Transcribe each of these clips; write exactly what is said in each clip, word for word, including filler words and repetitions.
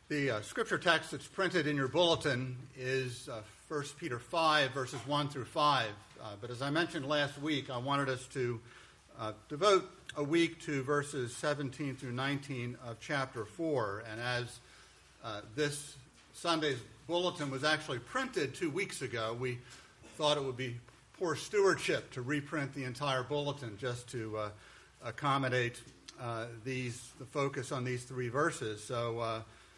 The uh, scripture text that's printed in your bulletin is uh, First Peter five, verses one through five. Uh, but as I mentioned last week, I wanted us to uh, devote a week to verses seventeen through nineteen of chapter four. And as uh, this Sunday's bulletin was actually printed two weeks ago, we thought it would be poor stewardship to reprint the entire bulletin just to uh, accommodate uh, these the focus on these three verses. So uh,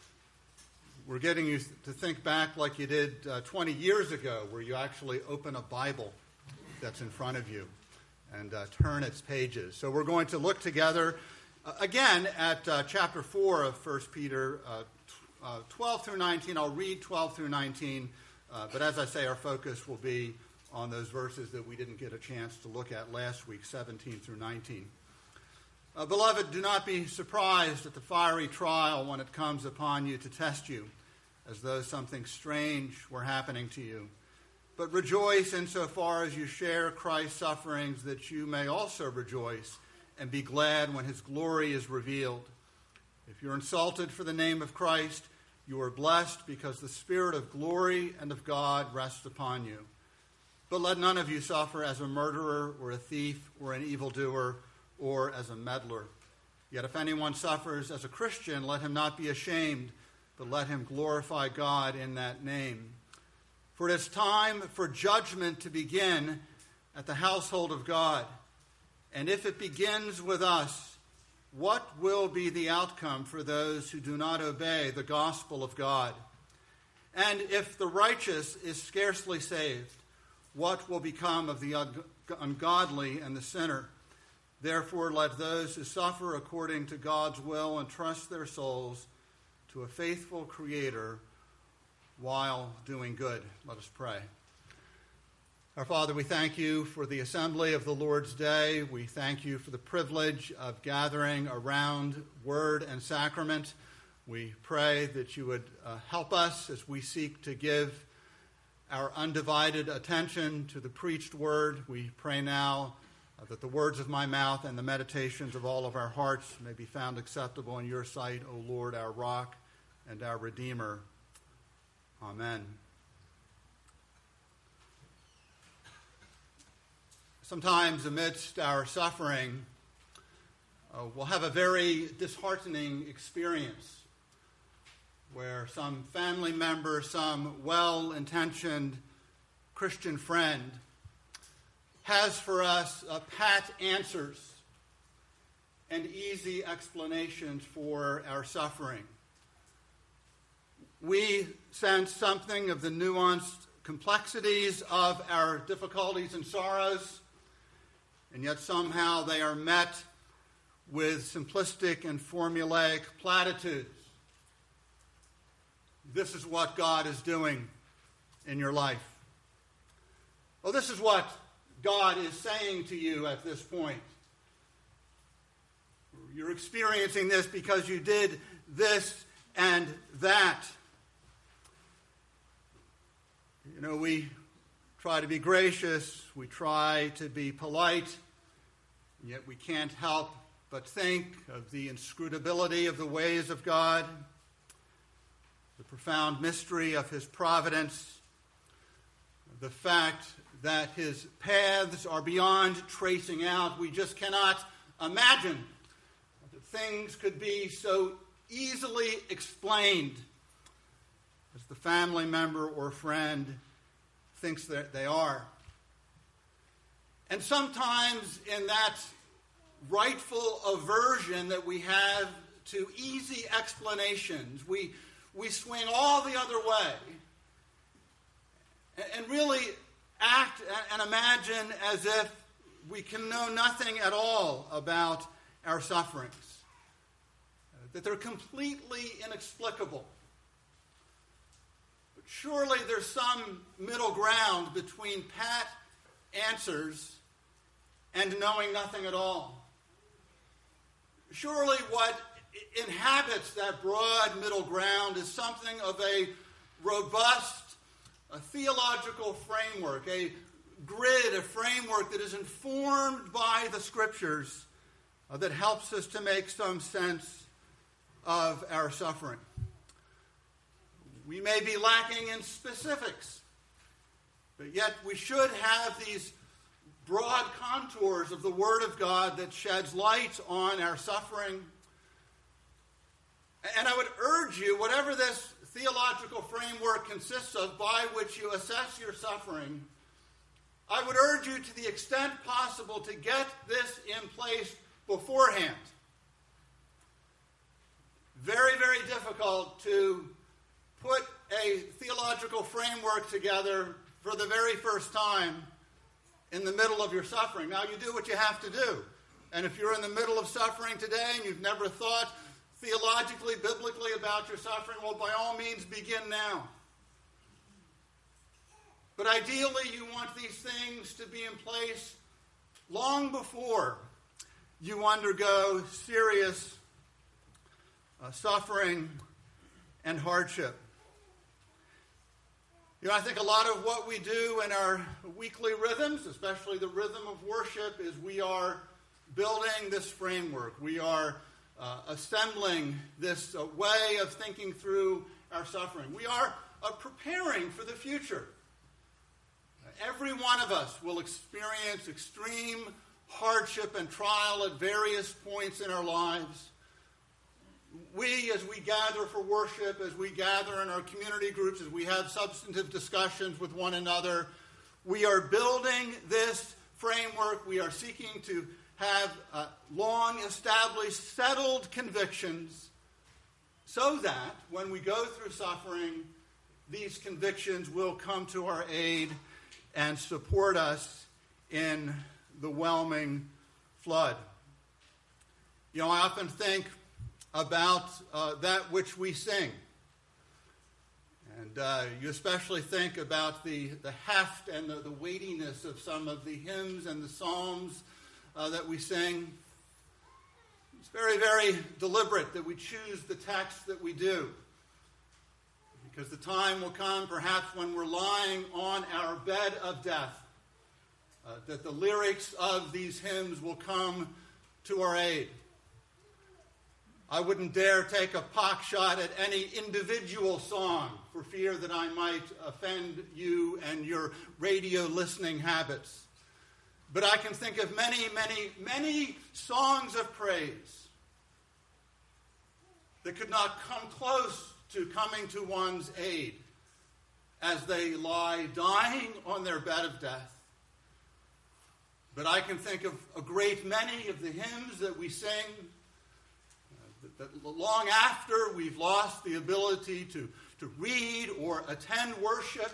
we're getting you to think back like you did uh, twenty years ago, where you actually open a Bible that's in front of you and uh, turn its pages. So we're going to look together uh, again at uh, chapter four of First Peter, uh, t- uh, twelve through nineteen. I'll read twelve through nineteen, uh, but as I say, our focus will be on those verses that we didn't get a chance to look at last week, seventeen through nineteen. Uh, beloved, do not be surprised at the fiery trial when it comes upon you to test you, as though something strange were happening to you. But rejoice insofar as you share Christ's sufferings, that you may also rejoice and be glad when his glory is revealed. If you're insulted for the name of Christ, you are blessed, because the Spirit of glory and of God rests upon you. But let none of you suffer as a murderer or a thief or an evildoer or as a meddler. Yet if anyone suffers as a Christian, let him not be ashamed, but let him glorify God in that name. For it is time for judgment to begin at the household of God. And if it begins with us, what will be the outcome for those who do not obey the gospel of God? And if the righteous is scarcely saved, what will become of the ungodly and the sinner? Therefore, let those who suffer according to God's will entrust their souls to a faithful Creator while doing good. Let us pray. Our Father, we thank you for the assembly of the Lord's Day. We thank you for the privilege of gathering around word and sacrament. We pray that you would uh, help us as we seek to give our undivided attention to the preached word. We pray now uh, that the words of my mouth and the meditations of all of our hearts may be found acceptable in your sight, O Lord, our rock and our Redeemer. Amen. Sometimes amidst our suffering, uh, we'll have a very disheartening experience where some family member, some well-intentioned Christian friend has for us uh, pat answers and easy explanations for our suffering. We sense something of the nuanced complexities of our difficulties and sorrows, and yet somehow they are met with simplistic and formulaic platitudes. This is what God is doing in your life. Well, this is what God is saying to you at this point. You're experiencing this because you did this and that. You know, we try to be gracious, we try to be polite, and yet we can't help but think of the inscrutability of the ways of God, the profound mystery of his providence, the fact that his paths are beyond tracing out. We just cannot imagine that things could be so easily explained as the family member or friend thinks that they are. And sometimes in that rightful aversion that we have to easy explanations, we we swing all the other way and really act and imagine as if we can know nothing at all about our sufferings, that they're completely inexplicable. But surely there's some middle ground between pat answers and knowing nothing at all. Surely what inhabits that broad middle ground is something of a robust, a theological framework, a grid, a framework that is informed by the Scriptures, uh, that helps us to make some sense of our suffering. We may be lacking in specifics, but yet we should have these broad contours of the Word of God that sheds light on our suffering. And I would urge you, whatever this theological framework consists of by which you assess your suffering, I would urge you to the extent possible to get this in place beforehand. Very, very difficult to put a theological framework together for the very first time in the middle of your suffering. Now, you do what you have to do. And if you're in the middle of suffering today and you've never thought theologically, biblically about your suffering, well, by all means, begin now. But ideally, you want these things to be in place long before you undergo serious uh, suffering and hardship. You know, I think a lot of what we do in our weekly rhythms, especially the rhythm of worship, is we are building this framework. We are uh, assembling this uh, way of thinking through our suffering. We are uh, preparing for the future. Every one of us will experience extreme hardship and trial at various points in our lives. We, as we gather for worship, as we gather in our community groups, as we have substantive discussions with one another, we are building this framework. We are seeking to have uh, long-established, settled convictions so that when we go through suffering, these convictions will come to our aid and support us in the whelming flood. You know, I often think about uh, that which we sing. And uh, you especially think about the, the heft and the, the weightiness of some of the hymns and the psalms uh, that we sing. It's very, very deliberate that we choose the text that we do. Because the time will come, perhaps when we're lying on our bed of death, uh, that the lyrics of these hymns will come to our aid. I wouldn't dare take a pock shot at any individual song for fear that I might offend you and your radio listening habits. But I can think of many, many, many songs of praise that could not come close to coming to one's aid as they lie dying on their bed of death. But I can think of a great many of the hymns that we sing uh, that, that long after we've lost the ability to, to read or attend worship,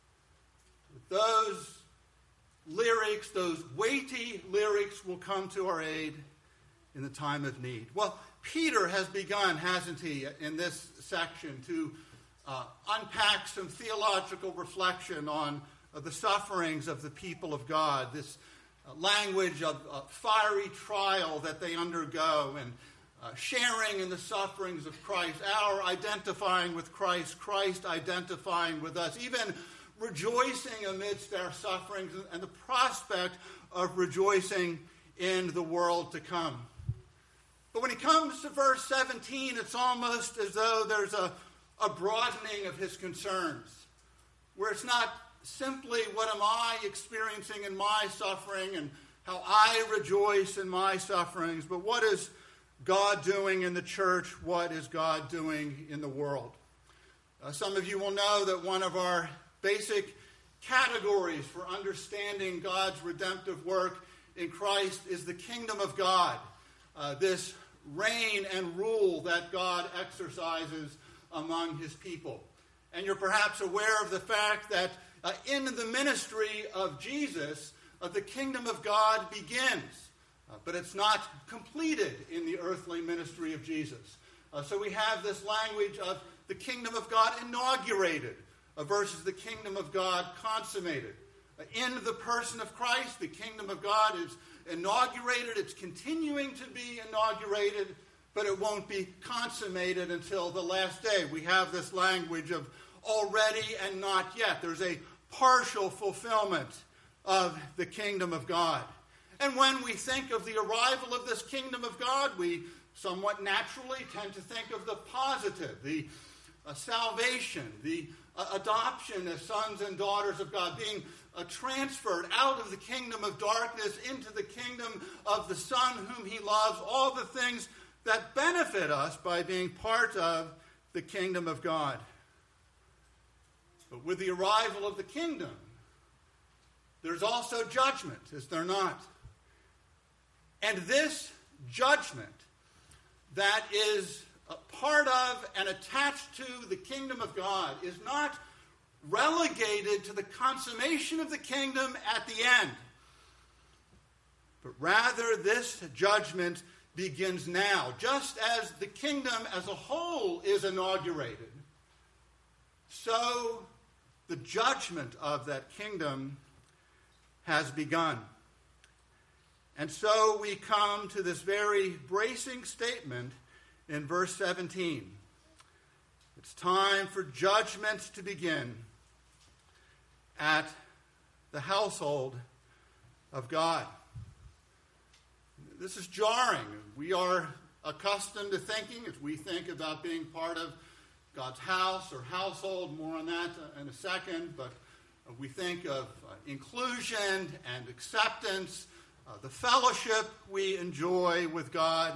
those lyrics, those weighty lyrics will come to our aid in the time of need. Well, Peter has begun, hasn't he, in this section to uh, unpack some theological reflection on uh, the sufferings of the people of God, this uh, language of uh, fiery trial that they undergo, and uh, sharing in the sufferings of Christ, our identifying with Christ, Christ identifying with us, even rejoicing amidst our sufferings and the prospect of rejoicing in the world to come. But when he comes to verse seventeen, it's almost as though there's a, a broadening of his concerns, where it's not simply what am I experiencing in my suffering and how I rejoice in my sufferings, but what is God doing in the church? What is God doing in the world? Uh, some of you will know that one of our basic categories for understanding God's redemptive work in Christ is the kingdom of God, uh, this reign and rule that God exercises among his people. And you're perhaps aware of the fact that uh, in the ministry of Jesus, uh, the kingdom of God begins, uh, but it's not completed in the earthly ministry of Jesus. Uh, so we have this language of the kingdom of God inaugurated uh, versus the kingdom of God consummated. Uh, in the person of Christ, the kingdom of God is inaugurated. It's continuing to be inaugurated, but it won't be consummated until the last day. We have this language of already and not yet. There's a partial fulfillment of the kingdom of God. And when we think of the arrival of this kingdom of God, we somewhat naturally tend to think of the positive, the uh, salvation, the uh, adoption as sons and daughters of God, being uh, transferred out of the kingdom of darkness into the kingdom of the Son whom he loves, all the things that benefit us by being part of the kingdom of God. But with the arrival of the kingdom, there's also judgment, is there not? And this judgment that is a part of and attached to the kingdom of God is not relegated to the consummation of the kingdom at the end. But rather, this judgment begins now. Just as the kingdom as a whole is inaugurated, so the judgment of that kingdom has begun. And so we come to this very bracing statement in verse seventeen. It's time for judgment to begin at the household of God. This is jarring. We are accustomed to thinking, as we think about being part of God's house or household, more on that in a second, but we think of uh, inclusion and acceptance, uh, the fellowship we enjoy with God.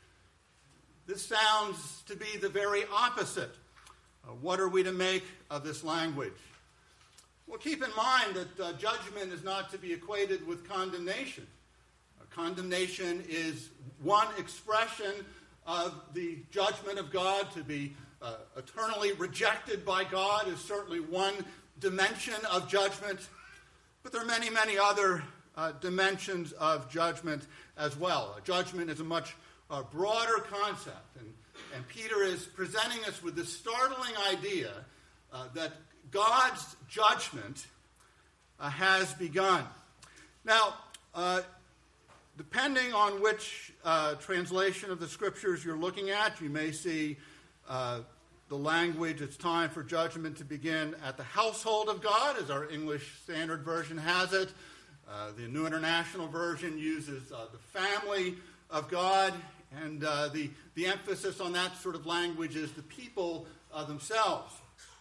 This sounds to be the very opposite. Uh, what are we to make of this language? Well, keep in mind that uh, judgment is not to be equated with condemnation. Uh, condemnation is one expression of the judgment of God. To be uh, eternally rejected by God is certainly one dimension of judgment, but there are many, many other uh, dimensions of judgment as well. Uh, judgment is a much uh, broader concept, and, and Peter is presenting us with this startling idea uh, that God's judgment uh, has begun. Now, uh, depending on which uh, translation of the scriptures you're looking at, you may see uh, the language, it's time for judgment to begin at the household of God, as our English Standard Version has it. Uh, the New International Version uses uh, the family of God, and uh, the, the emphasis on that sort of language is the people uh, themselves.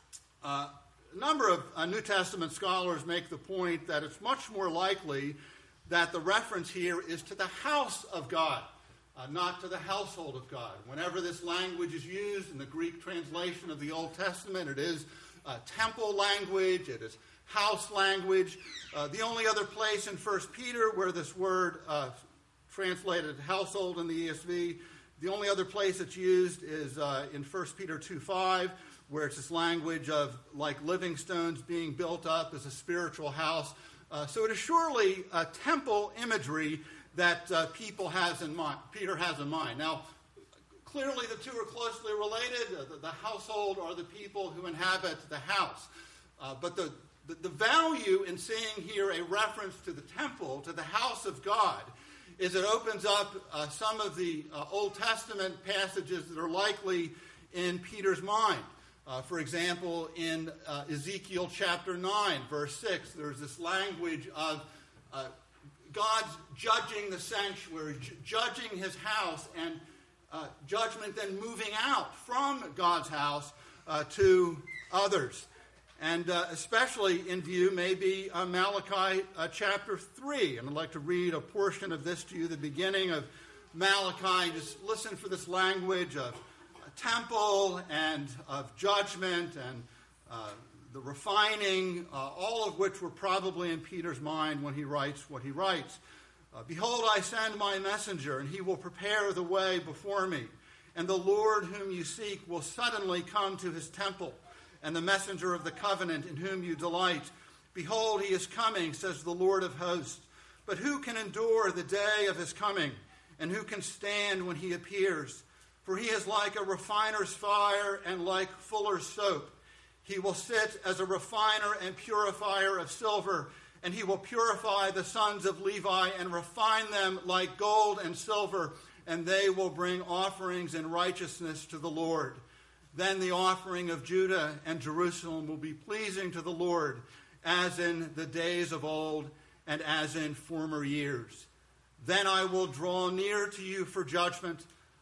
Uh, a number of uh, New Testament scholars make the point that it's much more likely that the reference here is to the house of God, Uh, not to the household of God. Whenever this language is used in the Greek translation of the Old Testament, it is uh, temple language, it is house language. Uh, the only other place in First Peter where this word uh, translated household in the E S V, the only other place it's used is uh, in First Peter two five, where it's this language of like living stones being built up as a spiritual house. Uh, so it is surely a temple imagery that uh, people has in mind, Peter has in mind. Now, clearly the two are closely related. Uh, the, the household are the people who inhabit the house. Uh, but the, the, the value in seeing here a reference to the temple, to the house of God, is it opens up uh, some of the uh, Old Testament passages that are likely in Peter's mind. Uh, for example, in uh, Ezekiel chapter nine, verse six, there's this language of uh, God's judging the sanctuary, ju- judging his house, and uh, judgment then moving out from God's house uh, to others. And uh, especially in view maybe uh, Malachi uh, chapter three. And I'd like to read a portion of this to you, the beginning of Malachi. Just listen for this language of a temple and of judgment and uh, the refining, uh, all of which were probably in Peter's mind when he writes what he writes. Uh, Behold, I send my messenger, and he will prepare the way before me. And the Lord whom you seek will suddenly come to his temple, and the messenger of the covenant in whom you delight. Behold, he is coming, says the Lord of hosts. But who can endure the day of his coming? And who can stand when he appears? For he is like a refiner's fire and like fuller's soap. He will sit as a refiner and purifier of silver, and he will purify the sons of Levi and refine them like gold and silver, and they will bring offerings in righteousness to the Lord. Then the offering of Judah and Jerusalem will be pleasing to the Lord, as in the days of old and as in former years. Then I will draw near to you for judgment.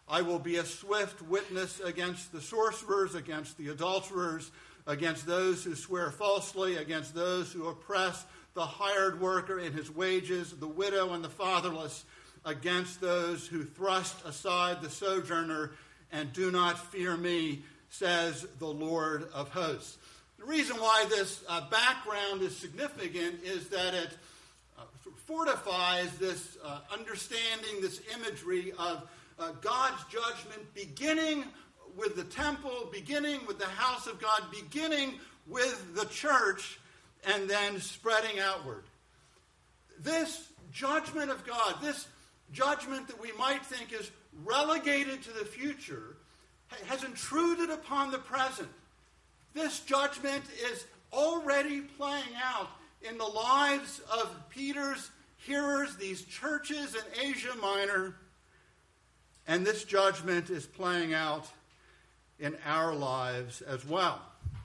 I will be a swift witness against the sorcerers, against the adulterers, against those who swear falsely, against those who oppress the hired worker in his wages, the widow and the fatherless, against those who thrust aside the sojourner and do not fear me, says the Lord of hosts. The reason why this uh, background is significant is that it uh, fortifies this uh, understanding, this imagery of uh, God's judgment beginning with the temple, beginning with the house of God, beginning with the church, and then spreading outward. This judgment of God, this judgment that we might think is relegated to the future, has intruded upon the present. This judgment is already playing out in the lives of Peter's hearers, these churches in Asia Minor, and this judgment is playing out in our lives as well.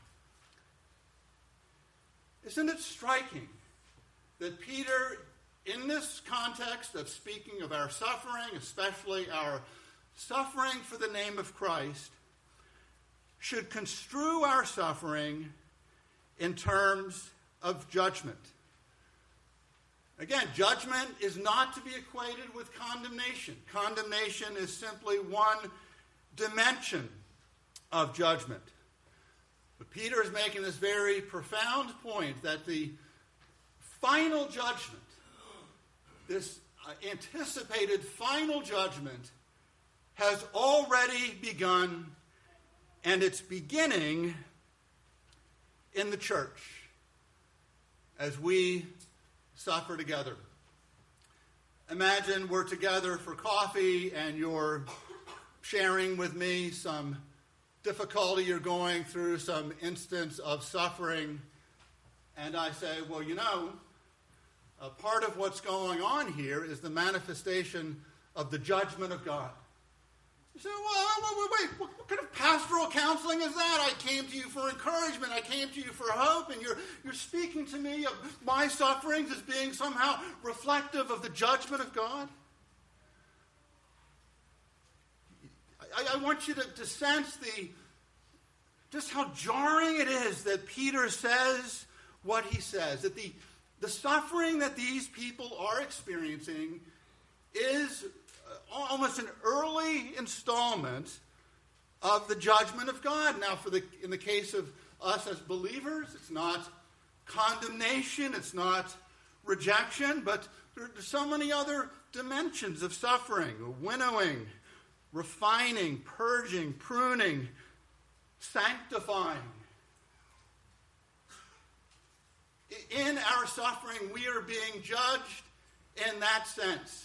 Isn't it striking that Peter, in this context of speaking of our suffering, especially our suffering for the name of Christ, should construe our suffering in terms of judgment? Again, judgment is not to be equated with condemnation. Condemnation is simply one dimension of judgment. But Peter is making this very profound point that the final judgment, this uh, anticipated final judgment, has already begun, and it's beginning in the church as we suffer together. Imagine we're together for coffee and you're sharing with me some difficulty you're going through, some instance of suffering, and I say, well, you know, a part of what's going on here is the manifestation of the judgment of God. You say, well, wait, wait, wait, what, what kind of pastoral counseling is that? I came to you for encouragement, I came to you for hope, and you're, you're speaking to me of my sufferings as being somehow reflective of the judgment of God? I, I want you to, to sense the just how jarring it is that Peter says what he says, that the, the suffering that these people are experiencing is almost an early installment of the judgment of God. Now, for the in the case of us as believers, it's not condemnation, it's not rejection, but there are so many other dimensions of suffering: winnowing, refining, purging, pruning, sanctifying. In our suffering, we are being judged in that sense.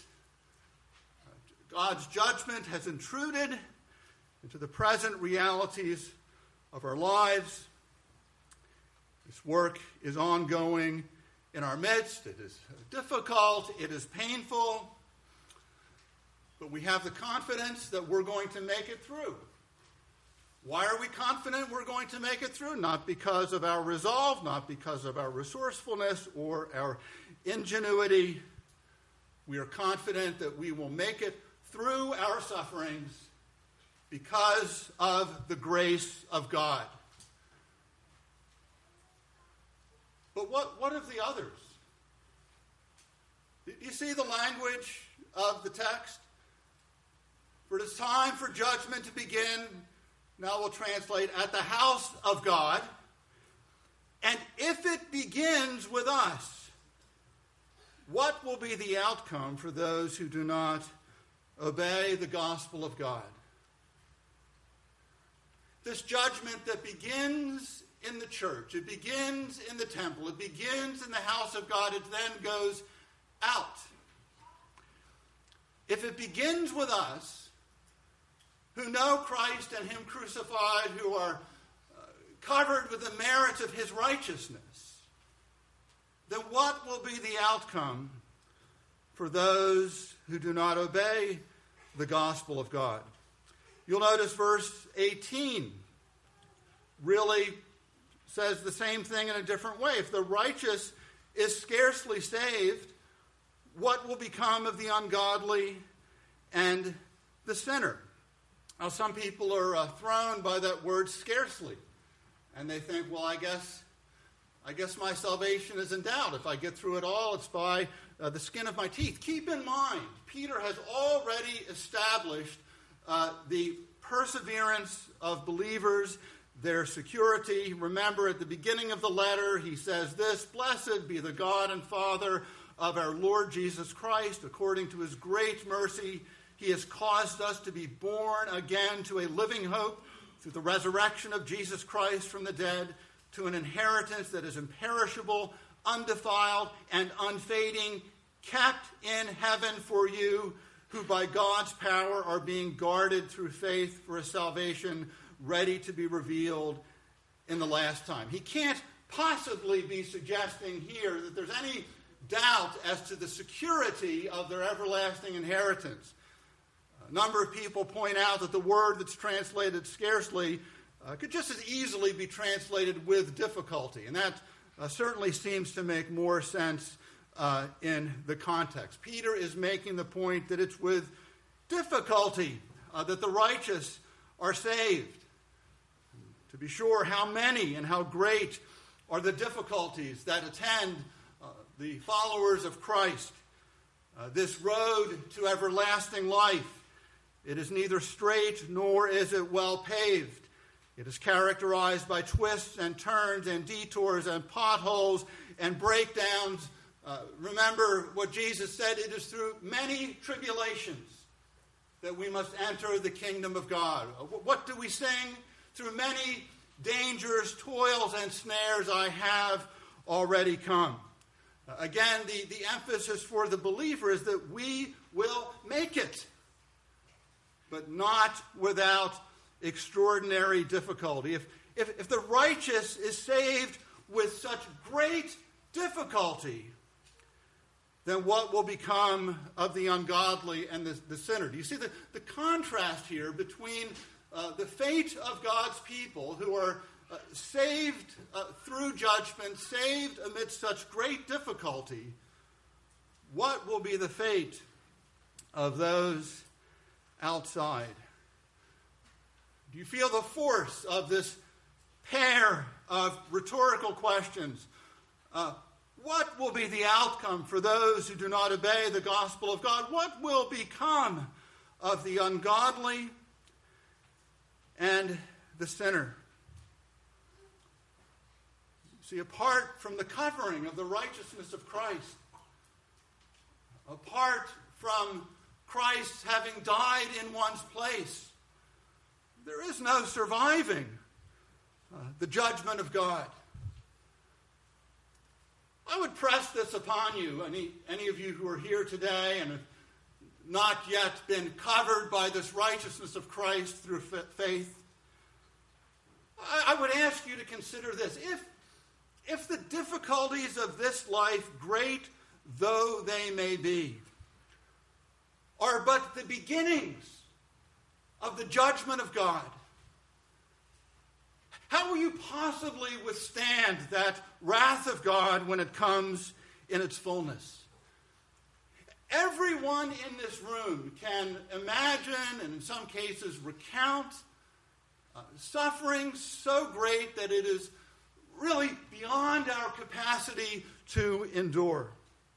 God's judgment has intruded into the present realities of our lives. This work is ongoing in our midst. It is difficult. It is painful. But we have the confidence that we're going to make it through. Why are we confident we're going to make it through? Not because of our resolve, not because of our resourcefulness or our ingenuity. We are confident that we will make it through our sufferings because of the grace of God. But what, what of the others? Do you see the language of the text? For it is time for judgment to begin. Now we'll translate, at the house of God. And if it begins with us, what will be the outcome for those who do not obey the gospel of God? This judgment that begins in the church, it begins in the temple, it begins in the house of God, it then goes out. If it begins with us, who know Christ and Him crucified, who are uh, covered with the merits of His righteousness, then what will be the outcome for those who do not obey the gospel of God? You'll notice verse eighteen really says the same thing in a different way. If the righteous is scarcely saved, what will become of the ungodly and the sinner? Now, some people are uh, thrown by that word scarcely, and they think, well, I guess I guess my salvation is in doubt. If I get through it all, it's by uh, the skin of my teeth. Keep in mind, Peter has already established uh, the perseverance of believers, their security. Remember, at the beginning of the letter, he says this, "Blessed be the God and Father of our Lord Jesus Christ. According to his great mercy, he has caused us to be born again to a living hope through the resurrection of Jesus Christ from the dead, to an inheritance that is imperishable, undefiled, and unfading, kept in heaven for you, who by God's power are being guarded through faith for a salvation ready to be revealed in the last time." He can't possibly be suggesting here that there's any doubt as to the security of their everlasting inheritance. A number of people point out that the word that's translated scarcely uh, could just as easily be translated with difficulty, and that uh, certainly seems to make more sense uh, in the context. Peter is making the point that it's with difficulty uh, that the righteous are saved. To be sure, how many and how great are the difficulties that attend uh, the followers of Christ. Uh, this road to everlasting life, it is neither straight nor is it well paved. It is characterized by twists and turns and detours and potholes and breakdowns. Uh, remember what Jesus said, it is through many tribulations that we must enter the kingdom of God. Uh, what do we sing? Through many dangers, toils, and snares I have already come. Uh, again, the, the emphasis for the believer is that we will make it, but not without extraordinary difficulty. If, if, if the righteous is saved with such great difficulty, then what will become of the ungodly and the, the sinner? Do you see the, the contrast here between uh, the fate of God's people who are uh, saved uh, through judgment, saved amidst such great difficulty? What will be the fate of those outside? Do you feel the force of this pair of rhetorical questions? Uh, what will be the outcome for those who do not obey the gospel of God? What will become of the ungodly and the sinner? See, apart from the covering of the righteousness of Christ, apart from Christ having died in one's place, there is no surviving uh, the judgment of God. I would press this upon you, any, any of you who are here today and have not yet been covered by this righteousness of Christ through f- faith. I, I would ask you to consider this. If, if the difficulties of this life, great though they may be, are but the beginnings of the judgment of God, how will you possibly withstand that wrath of God when it comes in its fullness? Everyone in this room can imagine, and in some cases recount, uh, suffering so great that it is really beyond our capacity to endure.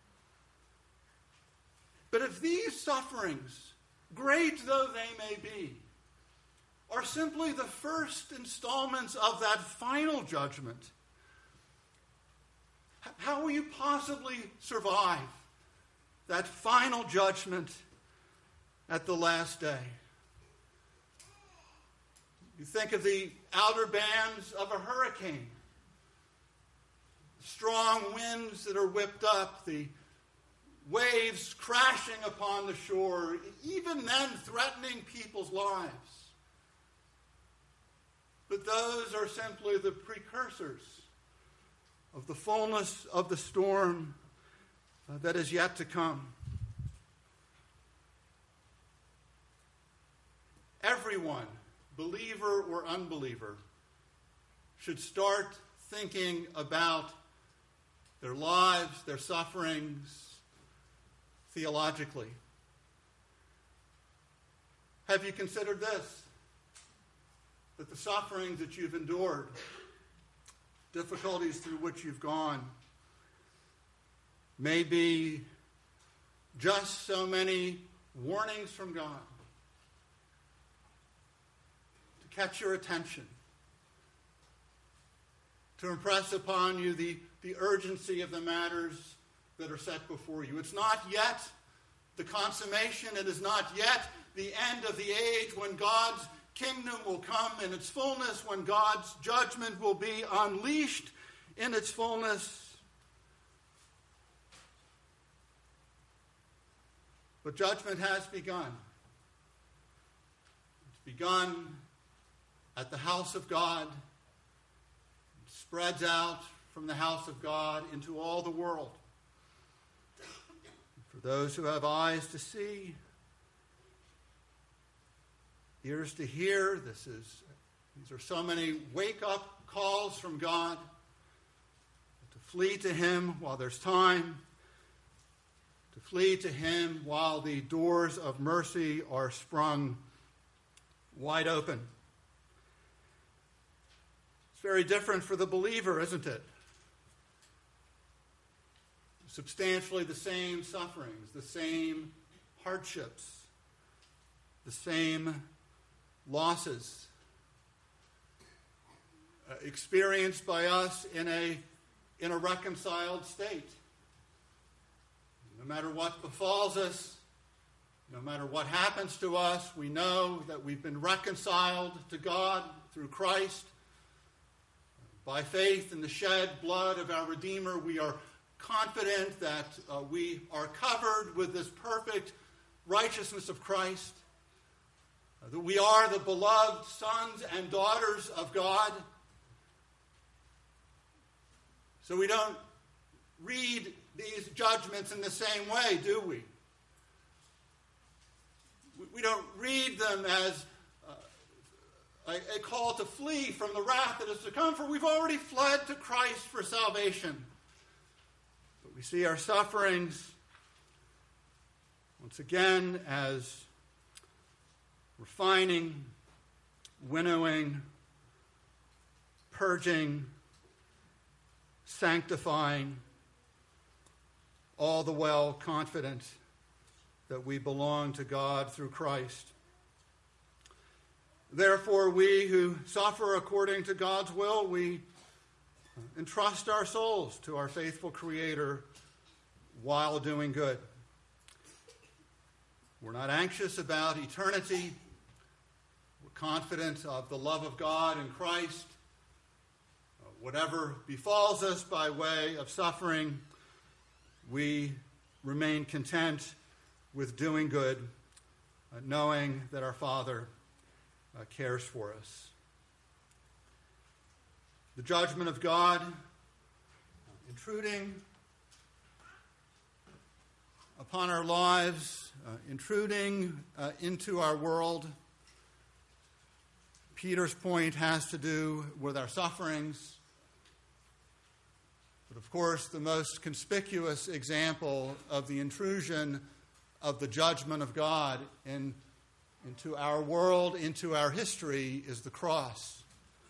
But if these sufferings, great though they may be, are simply the first installments of that final judgment, how will you possibly survive that final judgment at the last day? You think of the outer bands of a hurricane, strong winds that are whipped up, the waves crashing upon the shore, even then threatening people's lives. But those are simply the precursors of the fullness of the storm uh, that is yet to come. Everyone, believer or unbeliever, should start thinking about their lives, their sufferings, theologically. Have you considered this? that the sufferings that you've endured, difficulties through which you've gone, may be just so many warnings from God to catch your attention, to impress upon you the, the urgency of the matters that are set before you. It's not yet the consummation. It is not yet the end of the age when God's kingdom will come in its fullness, when God's judgment will be unleashed in its fullness. But judgment has begun. It's begun at the house of God. It spreads out from the house of God into all the world. For those who have eyes to see, ears to hear, this is these are so many wake-up calls from God to flee to Him while there's time, to flee to Him while the doors of mercy are sprung wide open. It's very different for the believer, isn't it? Substantially the same sufferings, the same hardships, the same losses uh, experienced by us in a, in a reconciled state. No matter what befalls us, no matter what happens to us, we know that we've been reconciled to God through Christ. By faith in the shed blood of our Redeemer, we are confident that uh, we are covered with this perfect righteousness of Christ, uh, that we are the beloved sons and daughters of God. So we don't read these judgments in the same way, do we? We don't read them as uh, a, a call to flee from the wrath that is to come, for we've already fled to Christ for salvation. But we see our sufferings once again as refining, winnowing, purging, sanctifying, all the while confident that we belong to God through Christ. Therefore, we who suffer according to God's will, we entrust our souls to our faithful Creator while doing good. We're not anxious about eternity. We're confident of the love of God in Christ. Whatever befalls us by way of suffering, we remain content with doing good, uh, knowing that our Father uh, cares for us. The judgment of God uh, intruding upon our lives, uh, intruding uh, into our world. Peter's point has to do with our sufferings. But of course, the most conspicuous example of the intrusion of the judgment of God in, into our world, into our history, is the cross.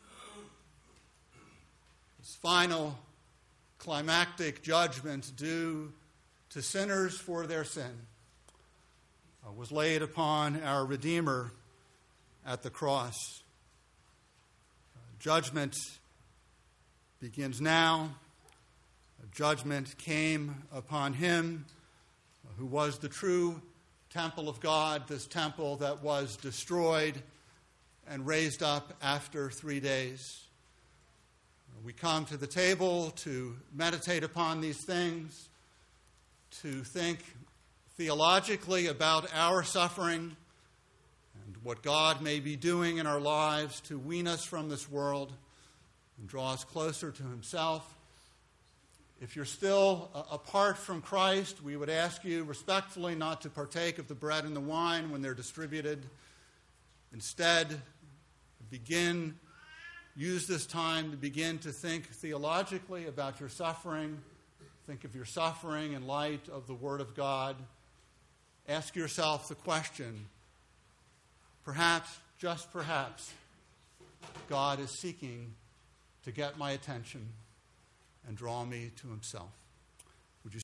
This final climactic judgment due to sinners for their sin uh, was laid upon our Redeemer at the cross. Uh, judgment begins now. Judgment came upon him who was the true temple of God, this temple that was destroyed and raised up after three days. We come to the table to meditate upon these things, to think theologically about our suffering and what God may be doing in our lives to wean us from this world and draw us closer to Himself. If you're still uh, apart from Christ, we would ask you respectfully not to partake of the bread and the wine when they're distributed. Instead, begin, use this time to begin to think theologically about your suffering. Think of your suffering in light of the Word of God. Ask yourself the question, perhaps, just perhaps, God is seeking to get my attention and draw me to himself.